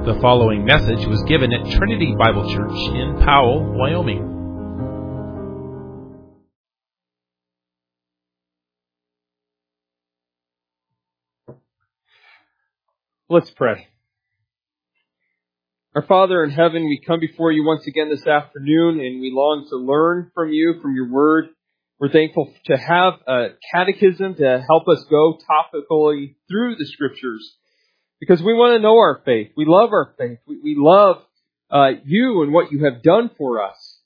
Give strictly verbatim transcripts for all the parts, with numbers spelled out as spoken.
The following message was given at Trinity Bible Church in Powell, Wyoming. Let's pray. Our Father in heaven, we come before you once again this afternoon, and we long to learn from you, from your word. We're thankful to have a catechism to help us go topically through the scriptures, because we want to know our faith. We love our faith. We, we love uh, you and what you have done for us.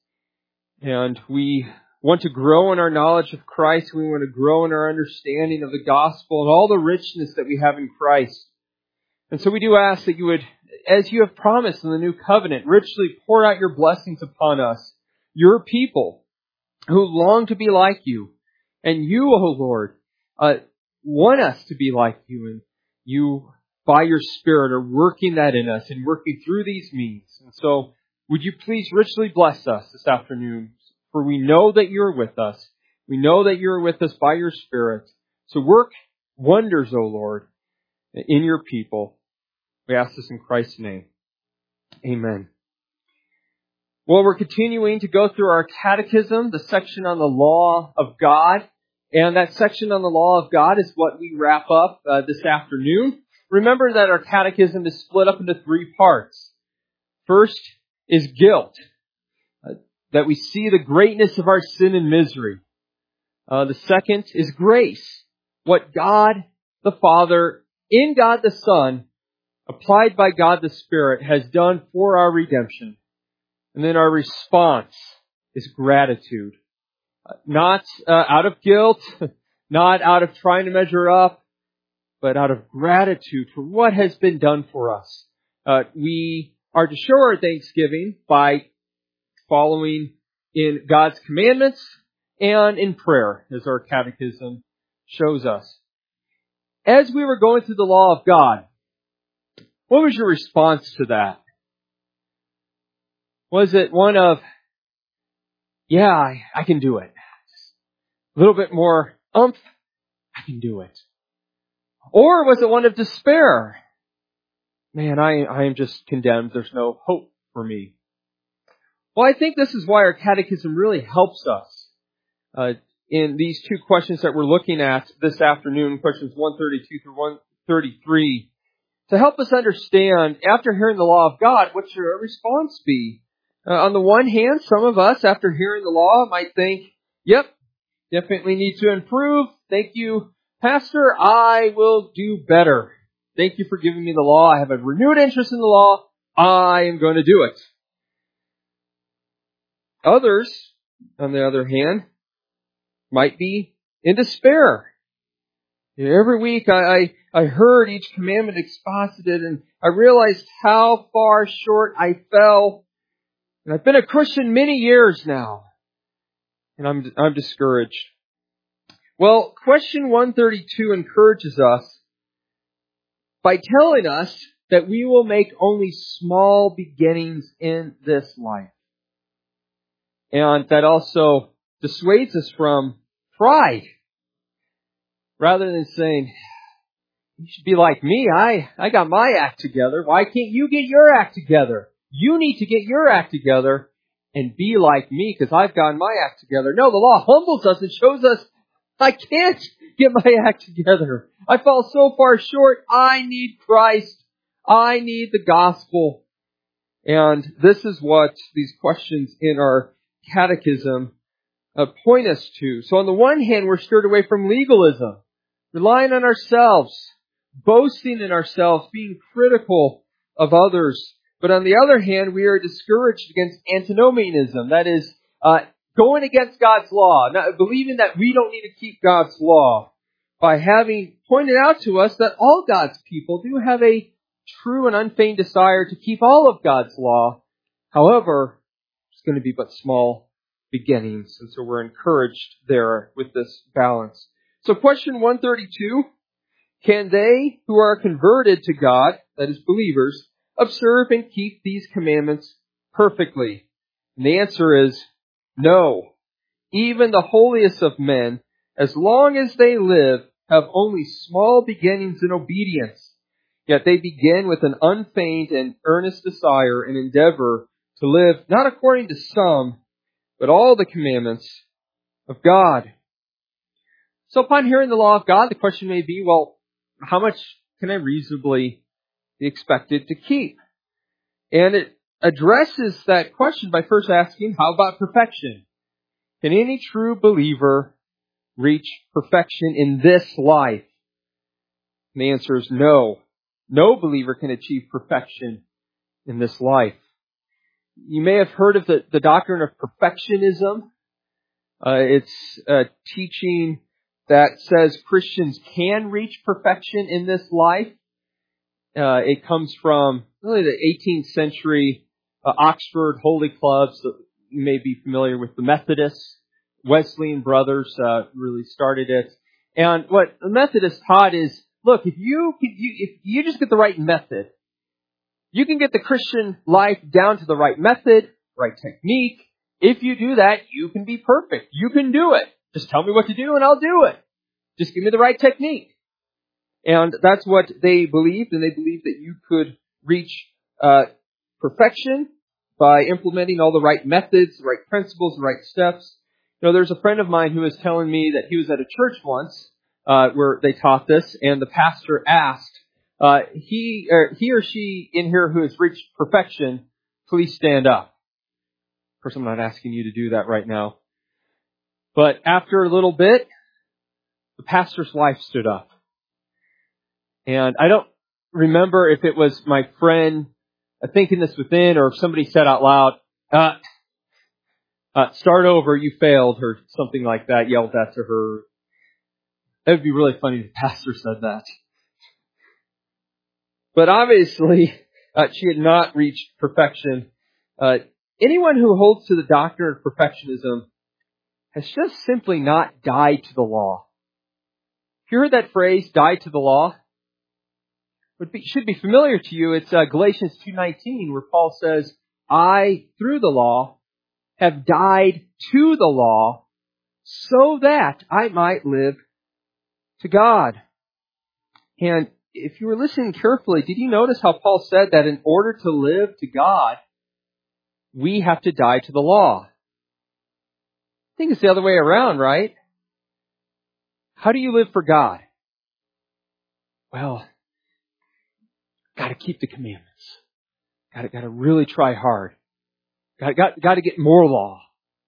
And we want to grow in our knowledge of Christ. We want to grow in our understanding of the gospel and all the richness that we have in Christ. And so we do ask that you would, as you have promised in the new covenant, richly pour out your blessings upon us, your people who long to be like you. And you, O Lord, uh, want us to be like you. And you, by your Spirit, are working that in us and working through these means. And so would you please richly bless us this afternoon? For we know that you're with us. We know that you're with us by your Spirit. So work wonders, O Lord, in your people. We ask this in Christ's name. Amen. Well, we're continuing to go through our catechism, the section on the law of God. And that section on the law of God is what we wrap up uh, this afternoon. Remember that our catechism is split up into three parts. First is guilt, uh, that we see the greatness of our sin and misery. Uh, the second is grace, what God the Father, in God the Son, applied by God the Spirit, has done for our redemption. And then our response is gratitude. Not uh, out of guilt, not out of trying to measure up, but out of gratitude for what has been done for us. Uh, we are to show our thanksgiving by following in God's commandments and in prayer, as our catechism shows us. As we were going through the law of God, what was your response to that? Was it one of, yeah, I, I can do it. A little bit more umph, I can do it. Or was it one of despair? Man, I, I am just condemned. There's no hope for me. Well, I think this is why our catechism really helps us uh, in these two questions that we're looking at this afternoon, questions one thirty-two through one thirty-three. To help us understand, after hearing the law of God, what should our response be? Uh, on the one hand, some of us, after hearing the law, might think, yep, definitely need to improve. Thank you, Pastor. I will do better. Thank you for giving me the law. I have a renewed interest in the law. I am going to do it. Others, on the other hand, might be in despair. Every week I, I, I heard each commandment exposited, and I realized how far short I fell. And I've been a Christian many years now, and I'm I'm discouraged. Well, question one thirty-two encourages us by telling us that we will make only small beginnings in this life. And that also dissuades us from pride. Rather than saying, you should be like me, I, I got my act together. Why can't you get your act together? You need to get your act together and be like me because I've gotten my act together. No, the law humbles us and shows us I can't get my act together. I fall so far short. I need Christ. I need the gospel. And this is what these questions in our catechism uh, point us to. So on the one hand, we're steered away from legalism, relying on ourselves, boasting in ourselves, being critical of others. But on the other hand, we are discouraged against antinomianism. That is, uh, going against God's law, not believing that we don't need to keep God's law, by having pointed out to us that all God's people do have a true and unfeigned desire to keep all of God's law. However, it's going to be but small beginnings. And so we're encouraged there with this balance. So question one thirty-two, can they who are converted to God, that is believers, observe and keep these commandments perfectly? And the answer is no. Even the holiest of men, as long as they live, have only small beginnings in obedience. Yet they begin with an unfeigned and earnest desire and endeavor to live not according to some, but all the commandments of God. So upon hearing the law of God, the question may be, well, how much can I reasonably be expected to keep? And it addresses that question by first asking, how about perfection? Can any true believer reach perfection in this life? And the answer is no. No believer can achieve perfection in this life. You may have heard of the, the doctrine of perfectionism. Uh, it's a teaching that says Christians can reach perfection in this life. Uh, it comes from really the eighteenth century uh, Oxford Holy Clubs. So you may be familiar with the Methodists. Wesleyan brothers uh, really started it. And what the Methodists taught is, look, if you, if you if you just get the right method, you can get the Christian life down to the right method, right technique. If you do that, you can be perfect. You can do it. Just tell me what to do and I'll do it. Just give me the right technique. And that's what they believed, and they believed that you could reach uh, perfection by implementing all the right methods, the right principles, the right steps. You know, there's a friend of mine who was telling me that he was at a church once uh, where they taught this, and the pastor asked, uh, he, or he or she in here who has reached perfection, please stand up. Of course, I'm not asking you to do that right now. But after a little bit, the pastor's wife stood up. And I don't remember if it was my friend thinking this within or if somebody said out loud, uh, uh, start over, you failed, or something like that, yelled that to her. It would be really funny if the pastor said that. But obviously, uh, she had not reached perfection. Uh, anyone who holds to the doctrine of perfectionism has just simply not died to the law. If you heard that phrase, died to the law, it be, should be familiar to you. It's uh, Galatians two nineteen, where Paul says, I, through the law, have died to the law so that I might live to God. And if you were listening carefully, did you notice how Paul said that in order to live to God, we have to die to the law? I think it's the other way around, right? How do you live for God? Well, got to keep the commandments. Got to, got to really try hard. Got, got, got to get more law.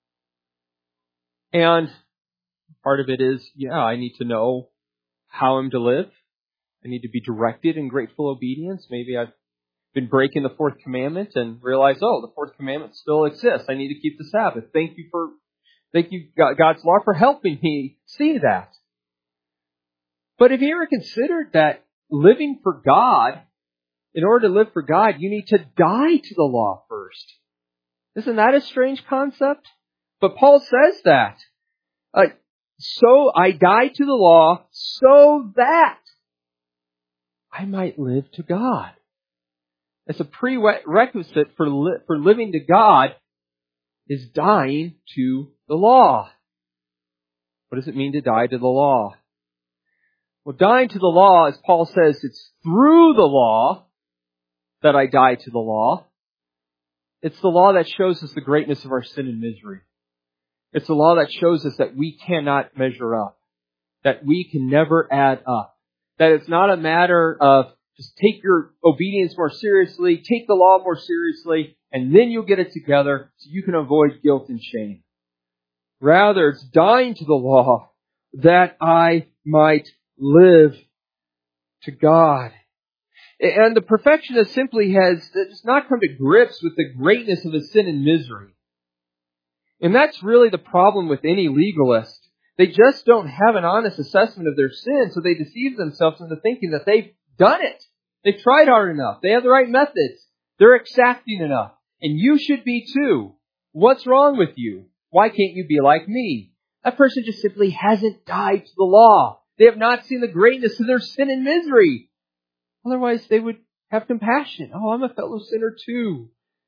And part of it is, yeah, I need to know how I'm to live. I need to be directed in grateful obedience. Maybe I've been breaking the fourth commandment and realize, oh, the fourth commandment still exists. I need to keep the Sabbath. Thank you for, thank you, God's law, for helping me see that. But have you ever considered that living for God, in order to live for God, you need to die to the law first? Isn't that a strange concept? But Paul says that. Uh, so I die to the law so that I might live to God. As a prerequisite for li- for living to God is dying to the law. What does it mean to die to the law? Well, dying to the law, as Paul says, it's through the law that I die to the law. It's the law that shows us the greatness of our sin and misery. It's the law that shows us that we cannot measure up, that we can never add up, that it's not a matter of just take your obedience more seriously, take the law more seriously, and then you'll get it together so you can avoid guilt and shame. Rather, it's dying to the law that I might live to God. And the perfectionist simply has does not come to grips with the greatness of his sin and misery. And that's really the problem with any legalist. They just don't have an honest assessment of their sin, so they deceive themselves into thinking that they've done it. They've tried hard enough. They have the right methods. They're exacting enough. And you should be too. What's wrong with you? Why can't you be like me? That person just simply hasn't died to the law. They have not seen the greatness of their sin and misery. Otherwise, they would have compassion. Oh, I'm a fellow sinner too.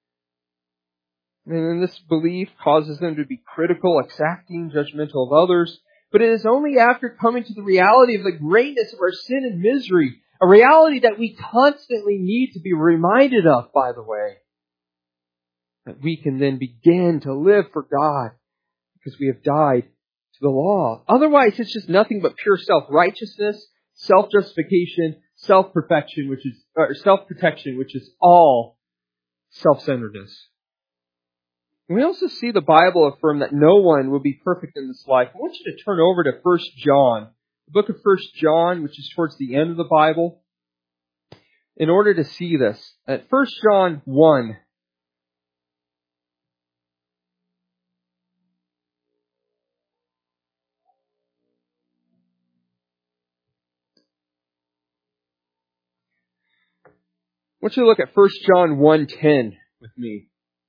And this belief causes them to be critical, exacting, judgmental of others. But it is only after coming to the reality of the greatness of our sin and misery, A reality that we constantly need to be reminded of, by the way. That we can then begin to live for God because we have died to the law. Otherwise, it's just nothing but pure self-righteousness, self-justification, self-perfection, which is, or self-protection, which is all self-centeredness. We also see the Bible affirm that no one will be perfect in this life. I want you to turn over to First John, the book of First John, which is towards the end of the Bible, in order to see this. At First John one, I want you to look at First John one ten with me.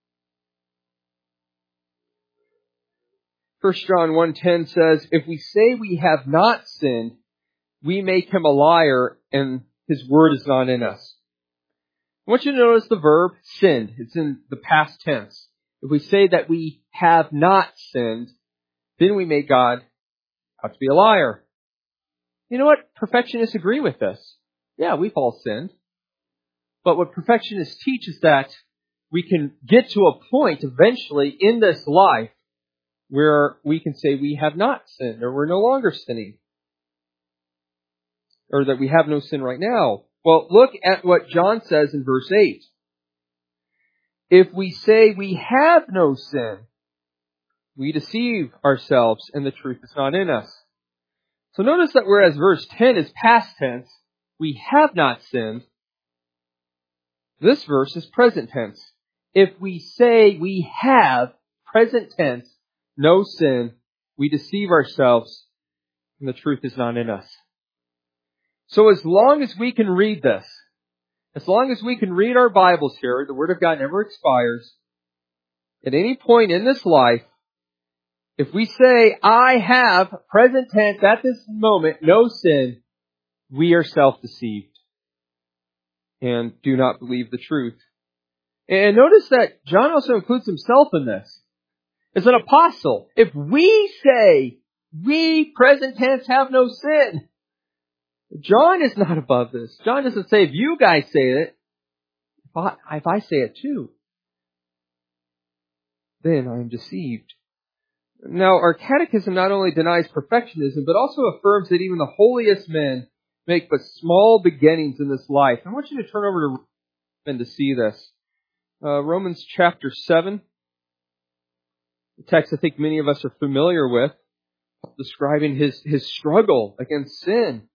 First John one ten says, if we say we have not sinned, we make him a liar and his word is not in us. I want you to notice the verb sinned. It's in the past tense. If we say that we have not sinned, then we make God out to be a liar. You know what? Perfectionists agree with this. Yeah, we've all sinned. But what perfectionists teach is that we can get to a point eventually in this life where we can say we have not sinned, or we're no longer sinning, or that we have no sin right now. Well, look at what John says in verse eight. If we say we have no sin, we deceive ourselves and the truth is not in us. So notice that whereas verse ten is past tense, we have not sinned, this verse is present tense. If we say we have, present tense, no sin, we deceive ourselves, and the truth is not in us. So as long as we can read this, as long as we can read our Bibles here, the Word of God never expires. At any point in this life, if we say, I have, present tense, at this moment, no sin, we are self-deceived and do not believe the truth. And notice that John also includes himself in this. As an apostle, if we say, we, present tense, have no sin, John is not above this. John doesn't say, if you guys say it, if I, if I say it too, then I am deceived. Now, our catechism not only denies perfectionism, but also affirms that even the holiest men make but small beginnings in this life. I want you to turn over to Romans to see this. Uh, Romans chapter seven. The text I think many of us are familiar with, describing his, his struggle against sin.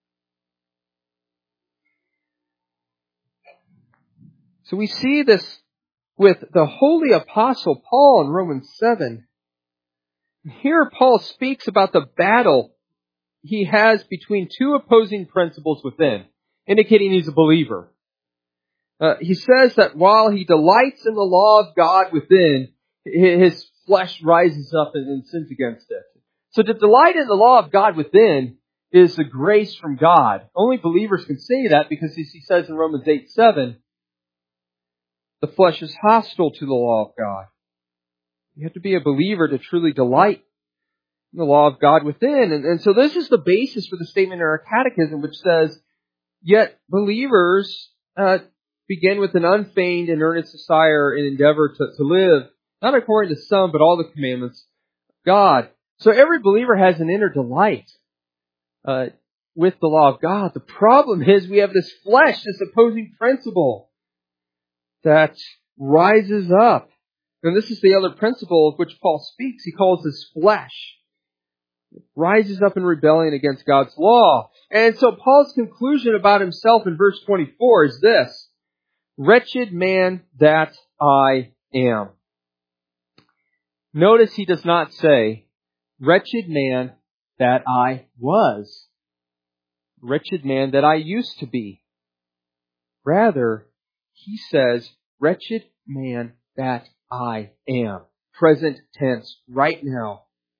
So we see this with the holy apostle Paul in Romans seven. Here Paul speaks about the battle he has between two opposing principles within, indicating he's a believer. Uh, he says that while he delights in the law of God within, his flesh rises up and sins against it. So to delight in the law of God within is the grace from God. Only believers can say that because as he says in Romans eight seven, the flesh is hostile to the law of God. You have to be a believer to truly delight in the law of God within. And, and so this is the basis for the statement in our catechism, which says, yet believers uh, begin with an unfeigned and earnest desire and endeavor to, to live, not according to some, but all the commandments of God. So every believer has an inner delight uh, with the law of God. The problem is we have this flesh, this opposing principle that rises up. And this is the other principle of which Paul speaks. He calls this flesh. It rises up in rebellion against God's law. And so Paul's conclusion about himself in verse twenty-four is this: wretched man that I am. Notice he does not say, wretched man that I was. Wretched man that I used to be. Rather, he says, wretched man that I am. Present tense, right now.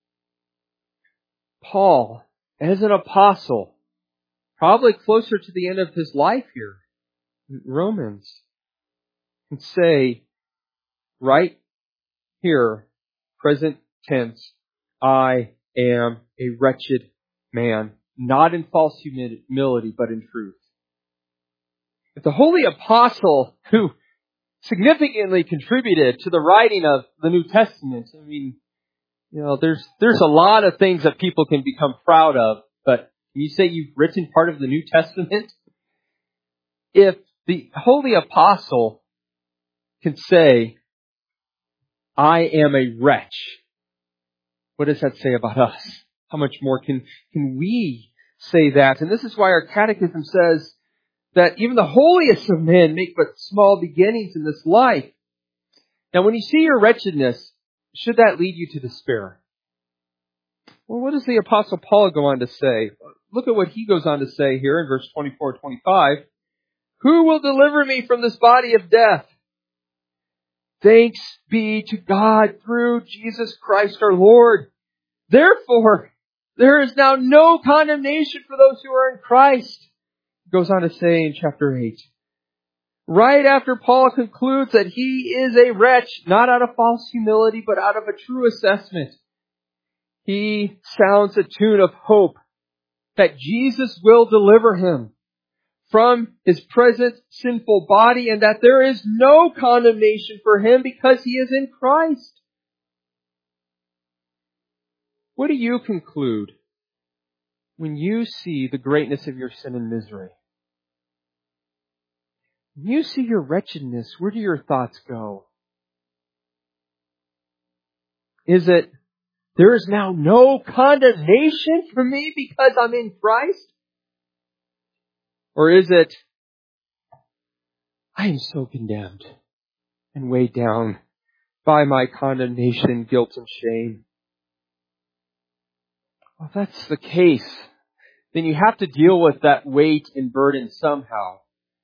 Paul, as an apostle, probably closer to the end of his life here, in Romans, can say, right here, present tense, I am a wretched man, not in false humility, but in truth. If the holy apostle who significantly contributed to the writing of the New Testament, I mean, you know, there's there's a lot of things that people can become proud of, but when you say you've written part of the New Testament, if the holy apostle can say, I am a wretch, what does that say about us? How much more can, can we say that? And this is why our catechism says that even the holiest of men make but small beginnings in this life. Now, when you see your wretchedness, should that lead you to despair? Well, what does the Apostle Paul go on to say? Look at what he goes on to say here in verse twenty-four, twenty-five. Who will deliver me from this body of death? Thanks be to God through Jesus Christ our Lord. Therefore, there is now no condemnation for those who are in Christ. He goes on to say in chapter eight. Right after Paul concludes that he is a wretch, not out of false humility, but out of a true assessment, he sounds a tune of hope that Jesus will deliver him from his present sinful body and that there is no condemnation for him because he is in Christ. What do you conclude when you see the greatness of your sin and misery? When you see your wretchedness, where do your thoughts go? Is it, there is now no condemnation for me because I'm in Christ? Or is it, I am so condemned and weighed down by my condemnation, guilt, and shame? Well, if that's the case, then you have to deal with that weight and burden somehow.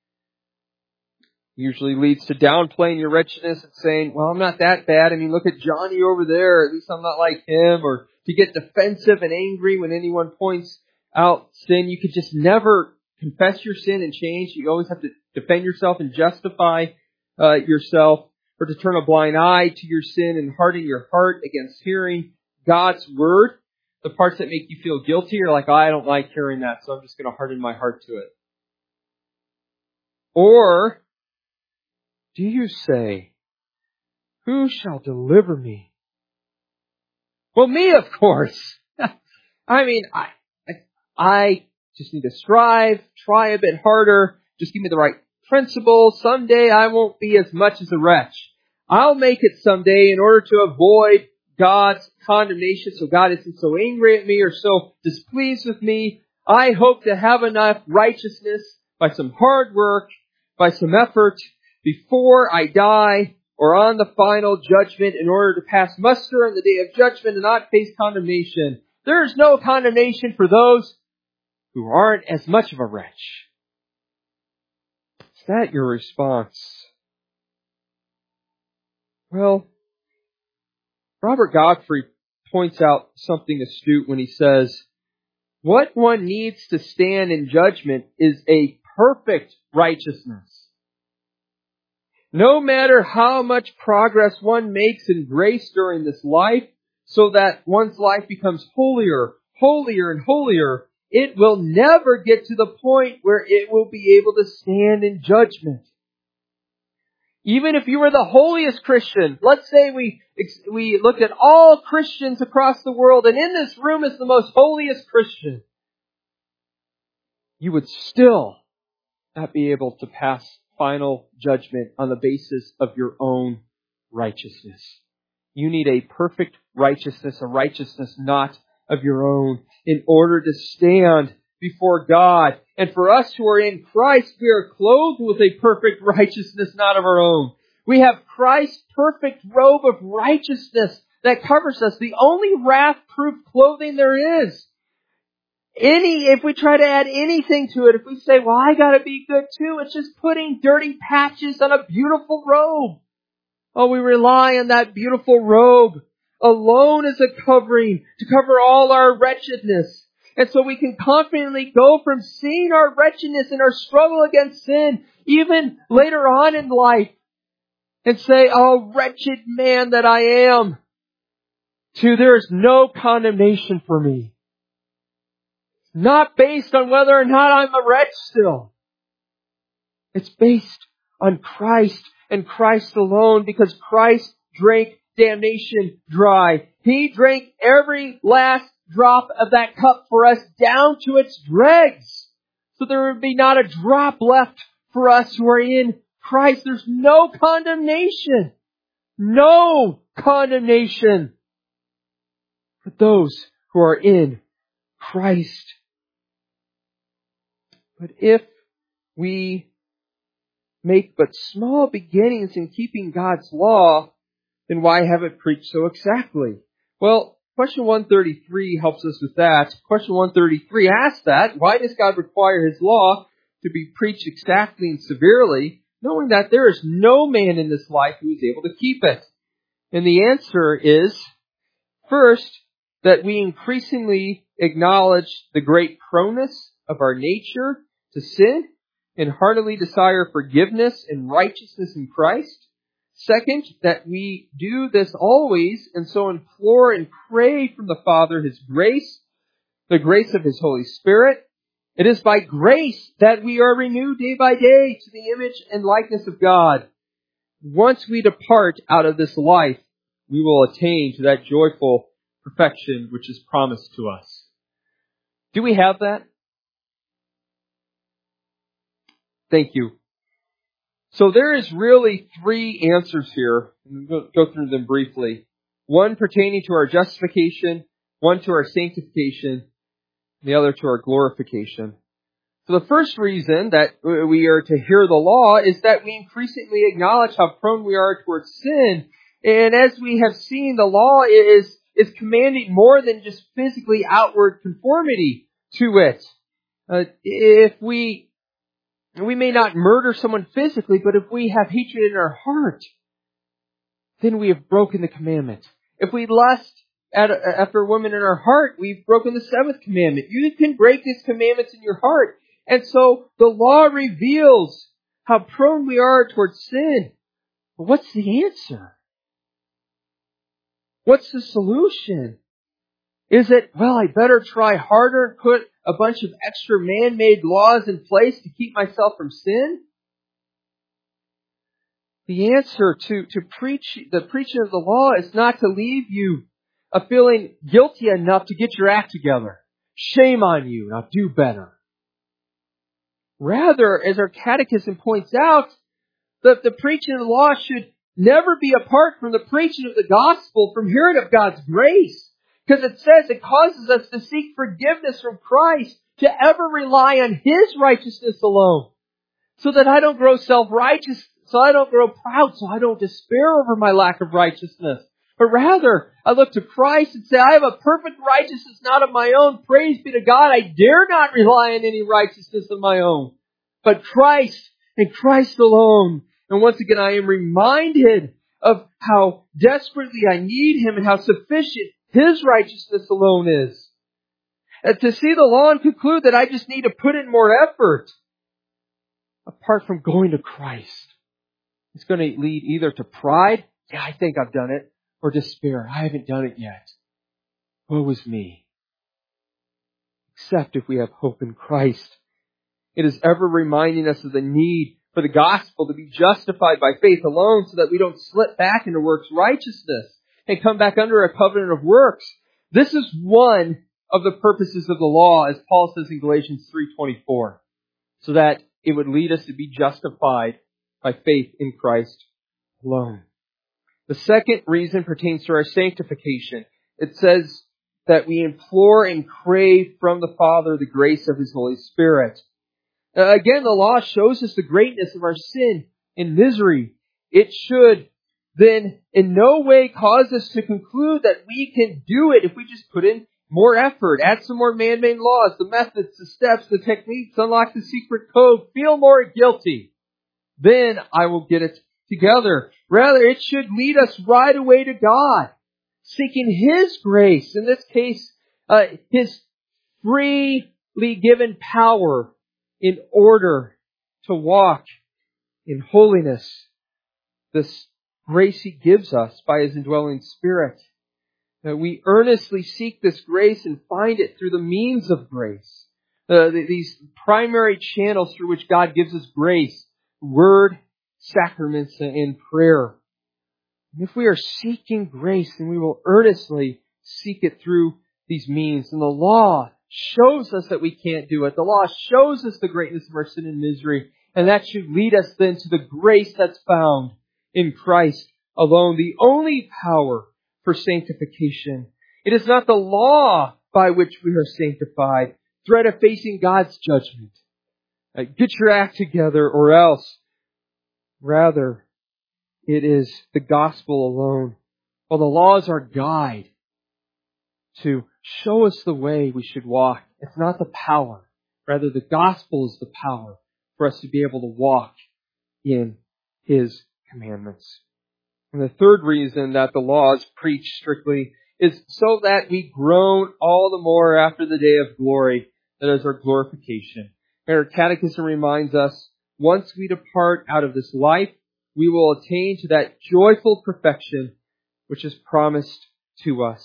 Usually leads to downplaying your wretchedness and saying, well, I'm not that bad. I mean, look at Johnny over there. At least I'm not like him. Or to get defensive and angry when anyone points out sin. You could just never confess your sin and change. You always have to defend yourself and justify uh, yourself, or to turn a blind eye to your sin and harden your heart against hearing God's word. The parts that make you feel guilty are like, oh, I don't like hearing that, so I'm just going to harden my heart to it. Or do you say, who shall deliver me? Well, me, of course. I mean, I, I, I just need to strive, try a bit harder, just give me the right principles. Someday I won't be as much as a wretch. I'll make it someday in order to avoid God's condemnation, so God isn't so angry at me or so displeased with me. I hope to have enough righteousness by some hard work, by some effort, before I die or on the final judgment in order to pass muster on the day of judgment and not face condemnation. There is no condemnation for those who aren't as much of a wretch. Is that your response? Well, Robert Godfrey points out something astute when he says, what one needs to stand in judgment is a perfect righteousness. No matter how much progress one makes in grace during this life, so that one's life becomes holier, holier, and holier, it will never get to the point where it will be able to stand in judgment. Even if you were the holiest Christian, let's say we we looked at all Christians across the world, and in this room is the most holiest Christian, you would still not be able to pass final judgment on the basis of your own righteousness. You need a perfect righteousness, a righteousness not of your own, in order to stand before God. And for us who are in Christ, we are clothed with a perfect righteousness not of our own. We have Christ's perfect robe of righteousness that covers us, the only wrath-proof clothing there is. Any, if we try to add anything to it, if we say, well, I gotta be good too, it's just putting dirty patches on a beautiful robe. Oh, we rely on that beautiful robe alone as a covering to cover all our wretchedness. And so we can confidently go from seeing our wretchedness and our struggle against sin, even later on in life, and say, oh, wretched man that I am, to there is no condemnation for me. Not based on whether or not I'm a wretch still. It's based on Christ and Christ alone, because Christ drank damnation dry. He drank every last drop of that cup for us down to its dregs. So there would be not a drop left for us who are in Christ. There's no condemnation. No condemnation for those who are in Christ. But if we make but small beginnings in keeping God's law, then why have it preached so exactly? Well, question one thirty-three helps us with that. Question one thirty-three asks that. Why does God require His law to be preached exactly and severely, knowing that there is no man in this life who is able to keep it? And the answer is, first, that we increasingly acknowledge the great proneness of our nature to sin and heartily desire forgiveness and righteousness in Christ. Second, that we do this always and so implore and pray from the Father His grace, the grace of His Holy Spirit. It is by grace that we are renewed day by day to the image and likeness of God. Once we depart out of this life, we will attain to that joyful perfection which is promised to us. Do we have that? Thank you. So there is really three answers here. We'll go through them briefly. One pertaining to our justification, one to our sanctification, and the other to our glorification. So the first reason that we are to hear the law is that we increasingly acknowledge how prone we are towards sin. And as we have seen, the law is, is commanding more than just physically outward conformity to it. Uh, if we We may not murder someone physically, but if we have hatred in our heart, then we have broken the commandment. If we lust at a, after a woman in our heart, we've broken the seventh commandment. You can break these commandments in your heart. And so the law reveals how prone we are towards sin. But what's the answer? What's the solution? Is it, well, I better try harder and put a bunch of extra man-made laws in place to keep myself from sin? The answer to, to preach, the preaching of the law is not to leave you a feeling guilty enough to get your act together. Shame on you, now do better. Rather, as our catechism points out, that the preaching of the law should never be apart from the preaching of the gospel, from hearing of God's grace. Because it says it causes us to seek forgiveness from Christ, to ever rely on His righteousness alone. So that I don't grow self-righteous, so I don't grow proud, so I don't despair over my lack of righteousness. But rather, I look to Christ and say, I have a perfect righteousness not of my own. Praise be to God. I dare not rely on any righteousness of my own, but Christ and Christ alone. And once again, I am reminded of how desperately I need Him and how sufficient His righteousness alone is. And to see the law and conclude that I just need to put in more effort, apart from going to Christ, it's going to lead either to pride, yeah, I think I've done it, or despair, I haven't done it yet. Woe is me. Except if we have hope in Christ. It is ever reminding us of the need for the gospel to be justified by faith alone, so that we don't slip back into works righteousness and come back under a covenant of works. This is one of the purposes of the law, as Paul says in Galatians three twenty-four, so that it would lead us to be justified by faith in Christ alone. The second reason pertains to our sanctification. It says that we implore and crave from the Father the grace of His Holy Spirit. Uh, again, the law shows us the greatness of our sin and misery. It should then in no way cause us to conclude that we can do it if we just put in more effort, add some more man-made laws, the methods, the steps, the techniques, unlock the secret code, feel more guilty. Then I will get it together. Rather, it should lead us right away to God, seeking His grace, in this case, uh, His freely given power in order to walk in holiness. This grace He gives us by His indwelling Spirit. That we earnestly seek this grace and find it through the means of grace. Uh, these primary channels through which God gives us grace word, sacraments, and prayer. And if we are seeking grace, then we will earnestly seek it through these means. And the law shows us that we can't do it. The law shows us the greatness of our sin and misery. And that should lead us then to the grace that's found in Christ alone, the only power for sanctification. It is not the law by which we are sanctified, threat of facing God's judgment. Uh, get your act together or else. Rather, it is the gospel alone. While the law is our guide to show us the way we should walk, it's not the power. Rather, the gospel is the power for us to be able to walk in His commandments. And the third reason that the law is preached strictly is so that we groan all the more after the day of glory, that is our glorification. And our catechism reminds us, once we depart out of this life, we will attain to that joyful perfection which is promised to us.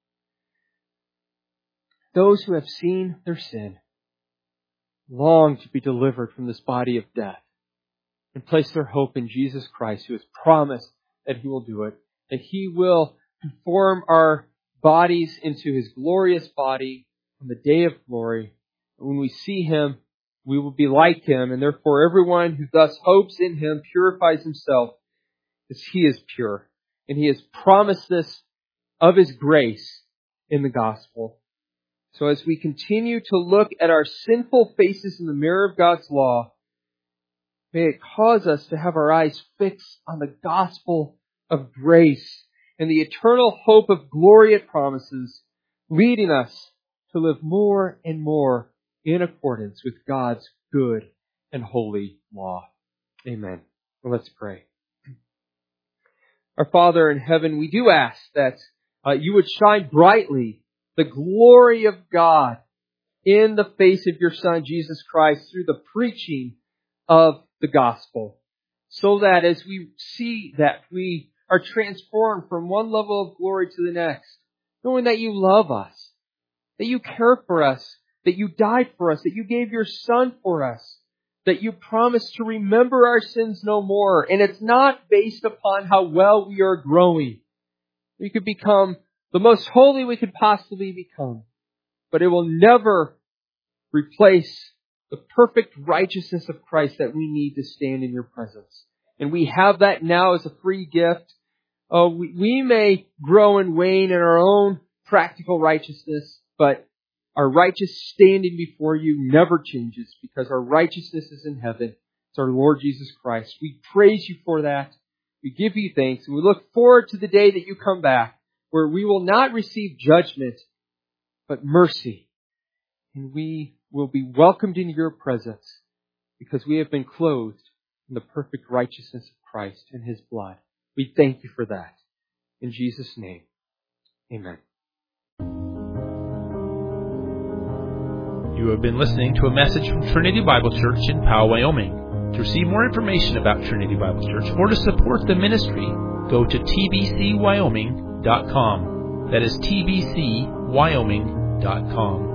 Those who have seen their sin long to be delivered from this body of death and place their hope in Jesus Christ, who has promised that He will do it, that He will conform our bodies into His glorious body on the day of glory. And when we see Him, we will be like Him, and therefore everyone who thus hopes in Him purifies himself as He is pure. And He has promised this of His grace in the gospel. So as we continue to look at our sinful faces in the mirror of God's law, may it cause us to have our eyes fixed on the gospel of grace and the eternal hope of glory it promises, leading us to live more and more in accordance with God's good and holy law. Amen. Well, let's pray. Our Father in heaven, we do ask that uh, You would shine brightly the glory of God in the face of Your Son, Jesus Christ, through the preaching of the gospel, so that as we see that, we are transformed from one level of glory to the next, knowing that You love us, that You care for us, that You died for us, that You gave Your Son for us, that You promised to remember our sins no more. And it's not based upon how well we are growing. We could become the most holy we could possibly become, but it will never replace the perfect righteousness of Christ that we need to stand in Your presence. And we have that now as a free gift. Oh, we, we may grow and wane in our own practical righteousness, but our righteous standing before You never changes, because our righteousness is in heaven. It's our Lord Jesus Christ. We praise You for that. We give You thanks, and we look forward to the day that You come back, where we will not receive judgment, but mercy. And we will be welcomed into Your presence, because we have been clothed in the perfect righteousness of Christ and His blood. We thank You for that. In Jesus' name, amen. You have been listening to a message from Trinity Bible Church in Powell, Wyoming. To receive more information about Trinity Bible Church or to support the ministry, go to t b c wyoming dot com. That is t b c wyoming dot com.